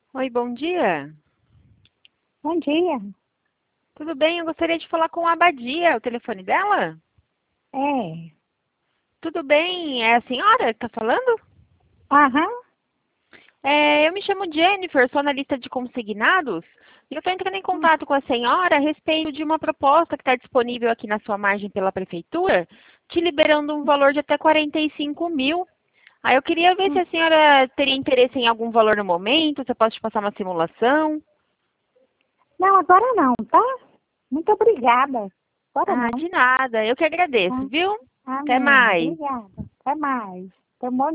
Oi, bom dia. Bom dia. Tudo bem? Eu gostaria de falar com a Abadia. O telefone dela? É. Tudo bem? É a senhora que está falando? Aham. Eu me chamo Jennifer, sou analista de consignados e eu estou entrando em contato com a senhora a respeito de uma proposta que está disponível aqui na sua margem pela prefeitura, te liberando um valor de até 45 mil. Aí eu queria ver se Hum. a senhora teria interesse em algum valor no momento, se eu posso te passar uma simulação. Não, agora não, tá? Muito obrigada. Agora Ah, não. de nada. Eu que agradeço, Tá? viu? Até Amém. mais. Obrigada. Até mais. Tenha um bom